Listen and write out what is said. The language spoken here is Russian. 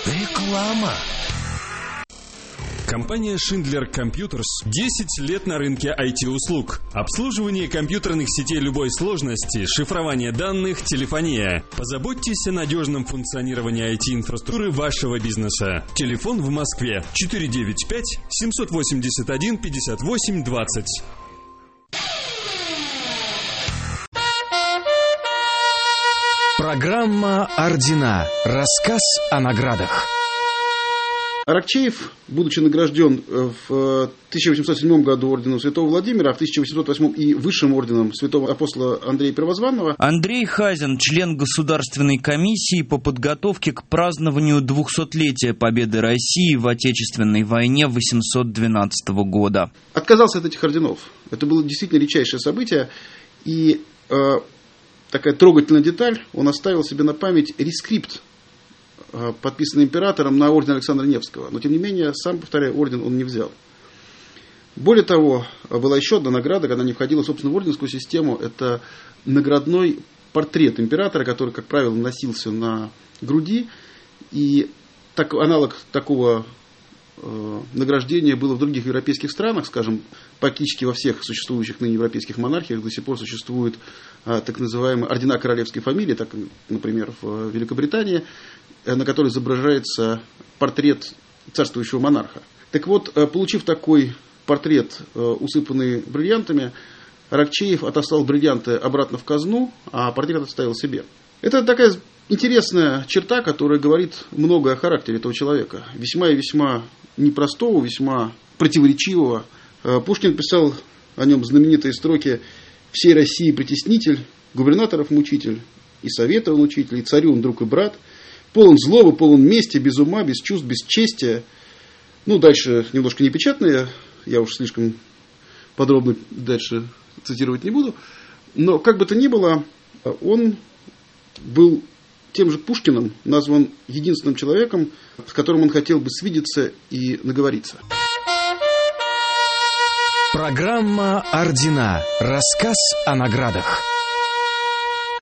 Реклама. Компания Schindler Computers 10 лет на рынке IT-услуг. Обслуживание компьютерных сетей любой сложности, шифрование данных, телефония. Позаботьтесь о надежном функционировании IT-инфраструктуры вашего бизнеса. Телефон в Москве 495-781-58-20. Программа «Ордена». Рассказ о наградах. Аракчеев, будучи награжден в 1807 году орденом Святого Владимира, а в 1808 и высшим орденом Святого апостола Андрея Первозванного. Андрей Хазин, член Государственной комиссии по подготовке к празднованию 200-летия победы России в Отечественной войне 812 года. Отказался от этих орденов. Это было действительно редчайшее событие. И такая трогательная деталь, он оставил себе на память рескрипт, подписанный императором на орден Александра Невского. Но, тем не менее, сам, повторяю, орден он не взял. Более того, была еще одна награда, когда не входила, собственно, в орденскую систему. Это наградной портрет императора, который, как правило, носился на груди. И аналог такого награждения было в других европейских странах. Скажем, практически во всех существующих ныне европейских монархиях до сих пор существуют так называемые ордена королевской фамилии, так, например, в Великобритании, на которой изображается портрет царствующего монарха. Так вот, получив такой портрет, усыпанный бриллиантами, Аракчеев отослал бриллианты обратно в казну, а портрет оставил себе. Это такая интересная черта, которая говорит многое о характере этого человека. Весьма и весьма непростого, весьма противоречивого. Пушкин писал о нем знаменитые строки: «Всей России притеснитель, губернаторов мучитель, и совета он учитель, и царю он друг и брат, полон злобы, полон мести, без ума, без чувств, без честия». Ну, дальше немножко непечатное, я уж слишком подробно дальше цитировать не буду. Но, как бы то ни было, он был тем же Пушкиным назван единственным человеком, с которым он хотел бы свидеться и наговориться. Программа «Ордена». Рассказ о наградах.